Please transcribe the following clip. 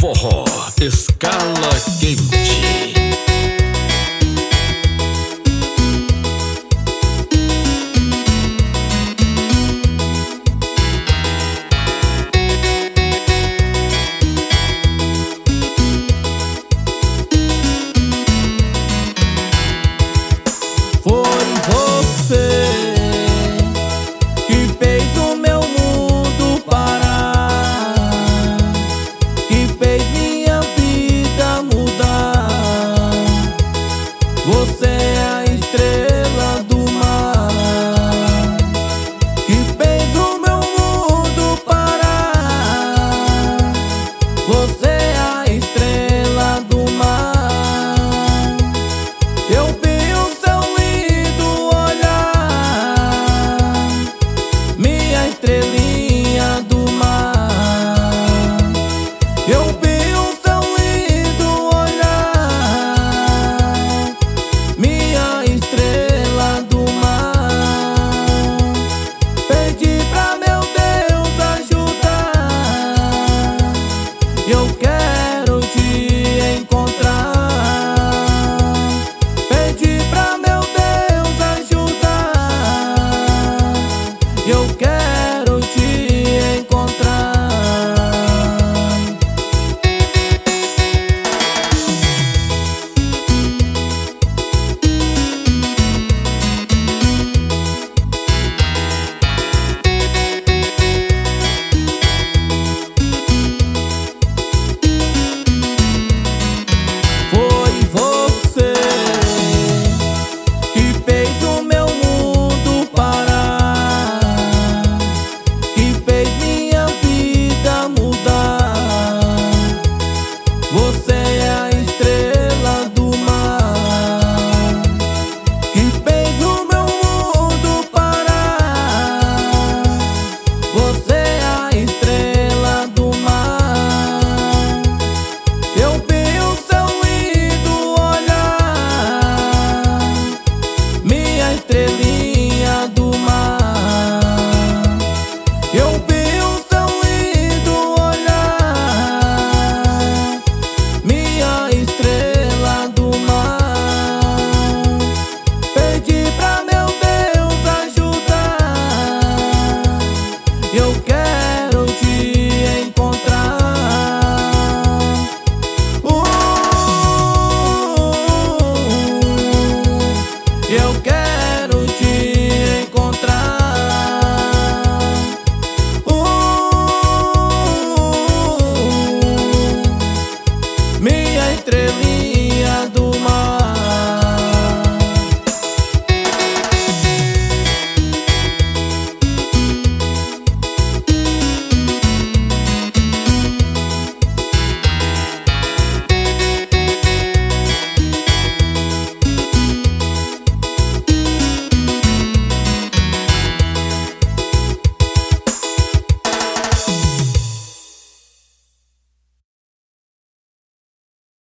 forró, escala quente. Foi você que fez o meu mundo parar, que fez minha vida mudar. Você é a estrela do mar, que fez o meu mundo parar. Você é a estrela do mar. Eu vi o seu estrelinha do mar. Eu vi o seu lindo olhar, minha estrela do mar. Pedi pra meu Deus ajudar, eu quero te encontrar. Pedi pra meu Deus ajudar, eu quero te encontrar. Foi você que fez o meu mundo parar, que fez minha vida mudar. Você é a estrela do mar, que fez o meu mundo parar. Você é a estrela do mar. Eu vi o seu lindo olhar, minha estrelinha do mar. Eu vi o seu lindo olhar, minha estrela do mar. Pedi pra meu Deus ajudar, eu quero te encontrar. Eu quero te encontrar. Minha estrela.